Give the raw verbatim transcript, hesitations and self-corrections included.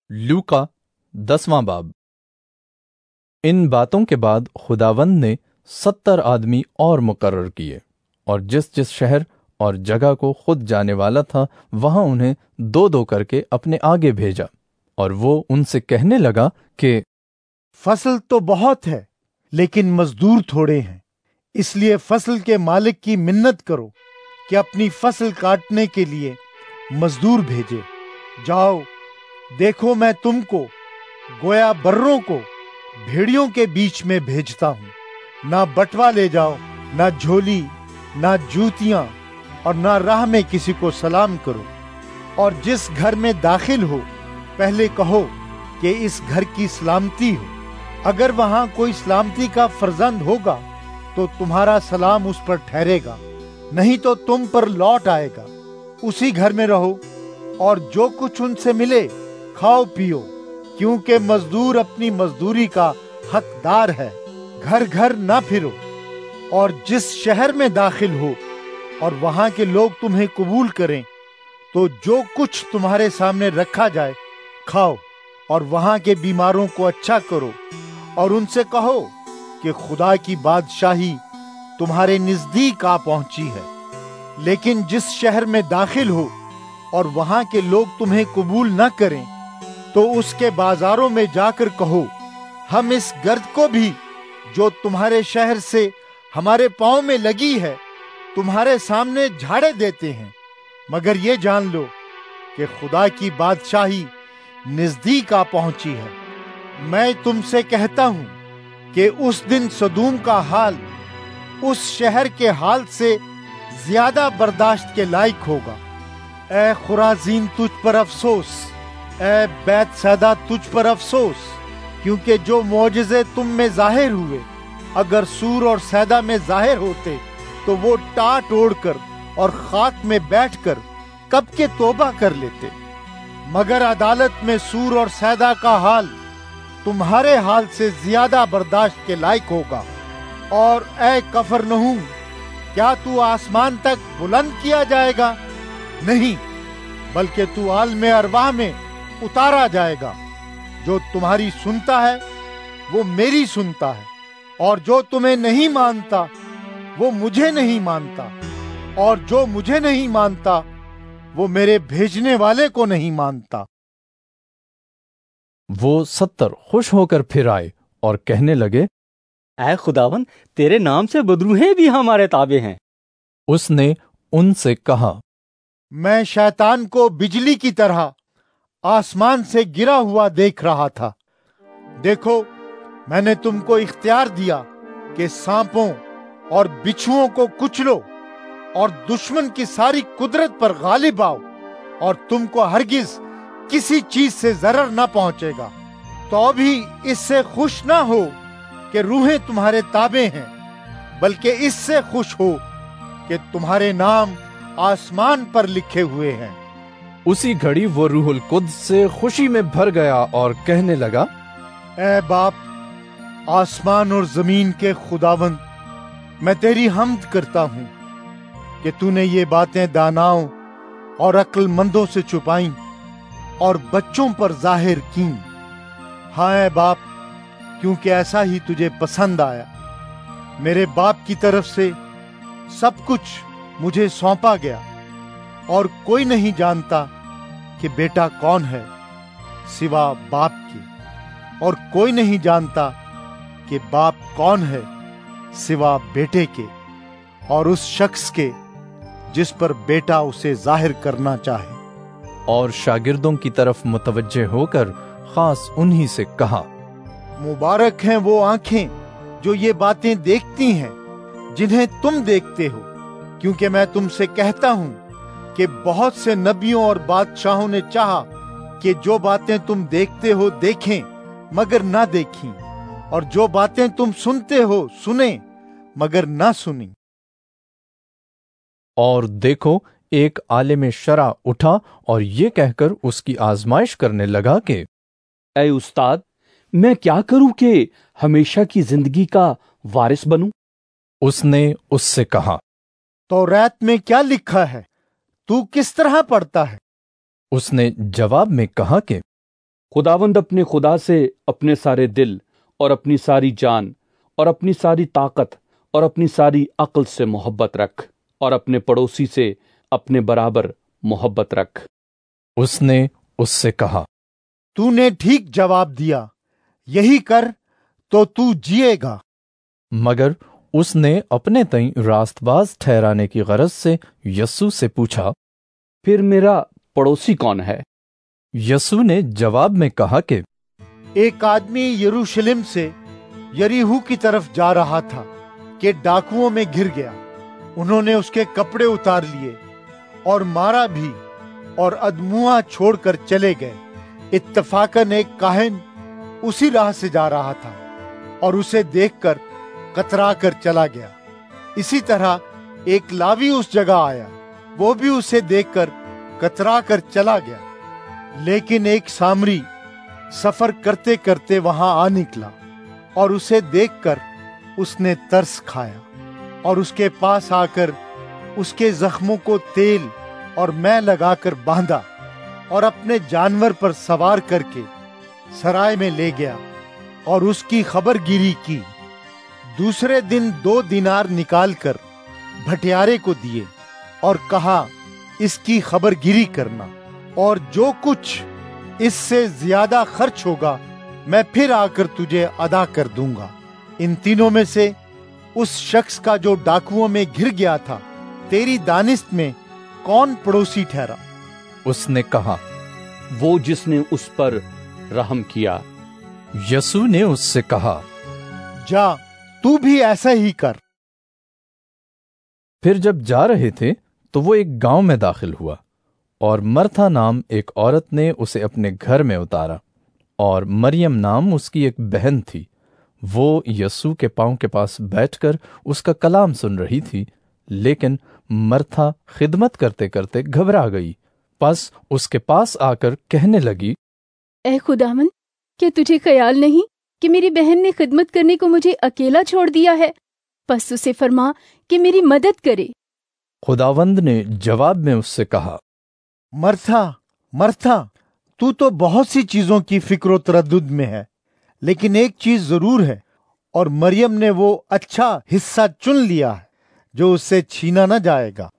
لوقا دسواں باب۔ ان باتوں کے بعد خداوند نے ستر آدمی اور مقرر کیے، اور جس جس شہر اور جگہ کو خود جانے والا تھا وہاں انہیں دو دو کر کے اپنے آگے بھیجا، اور وہ ان سے کہنے لگا کہ فصل تو بہت ہے لیکن مزدور تھوڑے ہیں، اس لیے فصل کے مالک کی منت کرو کہ اپنی فصل کاٹنے کے لیے مزدور بھیجے۔ جاؤ، دیکھو میں تم کو گویا بروں کو بھیڑیوں کے بیچ میں بھیجتا ہوں۔ نہ بٹوا لے جاؤ، نہ جھولی، نہ جوتیاں، اور نہ راہ میں کسی کو سلام کرو۔ اور جس گھر میں داخل ہو پہلے کہو کہ اس گھر کی سلامتی ہو۔ اگر وہاں کوئی سلامتی کا فرزند ہوگا تو تمہارا سلام اس پر ٹھہرے گا، نہیں تو تم پر لوٹ آئے گا۔ اسی گھر میں رہو، اور جو کچھ ان سے ملے کھاؤ پیو، کیونکہ مزدور اپنی مزدوری کا حقدار ہے۔ گھر گھر نہ پھرو، اور جس شہر میں داخل ہو اور وہاں کے لوگ تمہیں قبول کریں تو جو کچھ تمہارے سامنے رکھا جائے کھاؤ، اور وہاں کے بیماروں کو اچھا کرو، اور ان سے کہو کہ خدا کی بادشاہی تمہارے نزدیک آ پہنچی ہے۔ لیکن جس شہر میں داخل ہو اور وہاں کے لوگ تمہیں قبول نہ کریں تو اس کے بازاروں میں جا کر کہو، ہم اس گرد کو بھی جو تمہارے شہر سے ہمارے پاؤں میں لگی ہے تمہارے سامنے جھاڑے دیتے ہیں، مگر یہ جان لو کہ خدا کی بادشاہی نزدیک آ پہنچی ہے۔ میں تم سے کہتا ہوں کہ اس دن سدوم کا حال اس شہر کے حال سے زیادہ برداشت کے لائق ہوگا۔ اے خرازین تجھ پر افسوس، اے بیت سیدا تجھ پر افسوس، کیونکہ جو معجزے تم میں ظاہر ہوئے اگر سور اور سیدا میں ظاہر ہوتے تو وہ ٹاٹ اوڑ کر اور خاک میں بیٹھ کر کب کے توبہ کر لیتے۔ مگر عدالت میں سور اور سیدا کا حال تمہارے حال سے زیادہ برداشت کے لائق ہوگا۔ اور اے کفرنہوم، کیا تو آسمان تک بلند کیا جائے گا؟ نہیں، بلکہ تو عالم ارواح میں اتارا جائے گا۔ جو تمہاری سنتا ہے وہ میری سنتا ہے، اور جو تمہیں نہیں مانتا وہ مجھے نہیں مانتا، اور جو مجھے نہیں مانتا وہ میرے بھیجنے والے کو نہیں مانتا۔ وہ ستر خوش ہو کر پھر آئے اور کہنے لگے، اے خداوند، تیرے نام سے بدروہیں بھی ہمارے تابع ہیں۔ اس نے ان سے کہا، میں شیطان کو بجلی کی طرح آسمان سے گرا ہوا دیکھ رہا تھا۔ دیکھو، میں نے تم کو اختیار دیا کہ سانپوں اور بچھوؤں کو کچلو اور دشمن کی ساری قدرت پر غالب آؤ، اور تم کو ہرگز کسی چیز سے ضرر نہ پہنچے گا۔ تو بھی اس سے خوش نہ ہو کہ روحیں تمہارے تابع ہیں، بلکہ اس سے خوش ہو کہ تمہارے نام آسمان پر لکھے ہوئے ہیں۔ اسی گھڑی وہ روح القدس سے خوشی میں بھر گیا اور کہنے لگا، اے باپ، آسمان اور زمین کے خداوند، میں تیری حمد کرتا ہوں کہ تو نے یہ باتیں داناؤں اور عقل مندوں سے چھپائیں اور بچوں پر ظاہر کیں۔ ہاں اے باپ، کیونکہ ایسا ہی تجھے پسند آیا۔ میرے باپ کی طرف سے سب کچھ مجھے سونپا گیا، اور کوئی نہیں جانتا کہ بیٹا کون ہے سوا باپ کے، اور کوئی نہیں جانتا کہ باپ کون ہے سوا بیٹے کے، اور اس شخص کے جس پر بیٹا اسے ظاہر کرنا چاہے۔ اور شاگردوں کی طرف متوجہ ہو کر خاص انہی سے کہا، مبارک ہیں وہ آنکھیں جو یہ باتیں دیکھتی ہیں جنہیں تم دیکھتے ہو، کیونکہ میں تم سے کہتا ہوں کہ بہت سے نبیوں اور بادشاہوں نے چاہا کہ جو باتیں تم دیکھتے ہو دیکھیں مگر نہ دیکھیں، اور جو باتیں تم سنتے ہو سنیں مگر نہ سنیں۔ اور دیکھو، ایک عالم شرع اٹھا اور یہ کہہ کر اس کی آزمائش کرنے لگا کہ اے استاد، میں کیا کروں کہ ہمیشہ کی زندگی کا وارث بنوں؟ اس نے اس سے کہا، توریت میں کیا لکھا ہے؟ تو کس طرح پڑھتا ہے؟ اس نے جواب میں کہا کہ خداوند اپنے خدا سے اپنے سارے دل اور اپنی ساری جان اور اپنی ساری طاقت اور اپنی ساری عقل سے محبت رکھ، اور اپنے پڑوسی سے اپنے برابر محبت رکھ۔ اس نے اس سے کہا، تو نے ٹھیک جواب دیا، یہی کر تو تو جیے گا۔ مگر اس نے اپنے تئیں راست باز ٹھہرانے کی غرض سے یسوع سے پوچھا، پھر میرا پڑوسی کون ہے؟ یسوع نے جواب میں کہا کہ ایک آدمی یروشلم سے یریحو کی طرف جا رہا تھا کہ ڈاکوؤں میں گر گیا۔ انہوں نے اس کے کپڑے اتار لیے اور مارا بھی، اور ادموا چھوڑ کر چلے گئے۔ اتفاقاً ایک کاہن اسی راہ سے جا رہا تھا اور اسے دیکھ کر کترا کر چلا گیا۔ اسی طرح ایک لاوی اس جگہ آیا، وہ بھی اسے دیکھ کر کترا کر چلا گیا۔ لیکن ایک سامری سفر کرتے کرتے وہاں آ نکلا، اور اسے دیکھ کر اس نے ترس کھایا، اور اس کے پاس آ کر اس کے زخموں کو تیل اور مے لگا کر باندھا، اور اپنے جانور پر سوار کر کے سرائے میں لے گیا اور اس کی خبر گیری کی۔ دوسرے دن دو دینار نکال کر بھٹیارے کو دیے اور کہا، اس کی خبر گیری کرنا، اور جو کچھ اس سے زیادہ خرچ ہوگا میں پھر آ کر تجھے ادا کر دوں گا۔ ان تینوں میں سے اس شخص کا جو ڈاکوؤں میں گر گیا تھا، تیری دانست میں کون پڑوسی ٹھہرا؟ اس نے کہا، وہ جس نے اس پر رحم کیا۔ یسوع نے اس سے کہا، جا تو بھی ایسا ہی کر۔ پھر جب جا رہے تھے تو وہ ایک گاؤں میں داخل ہوا، اور مرتھا نام ایک عورت نے اسے اپنے گھر میں اتارا، اور مریم نام اس کی ایک بہن تھی۔ وہ یسوع کے پاؤں کے پاس بیٹھ کر اس کا کلام سن رہی تھی، لیکن مرتھا خدمت کرتے کرتے گھبرا گئی۔ پس اس کے پاس آ کر کہنے لگی، اے خداوند، کیا تجھے خیال نہیں کہ میری بہن نے خدمت کرنے کو مجھے اکیلا چھوڑ دیا ہے؟ پس اسے فرما کہ میری مدد کرے۔ خداوند نے جواب میں اس سے کہا، مرتھا مرتھا، تو تو بہت سی چیزوں کی فکر و تردد میں ہے، لیکن ایک چیز ضرور ہے، اور مریم نے وہ اچھا حصہ چن لیا ہے جو اس سے چھینا نہ جائے گا۔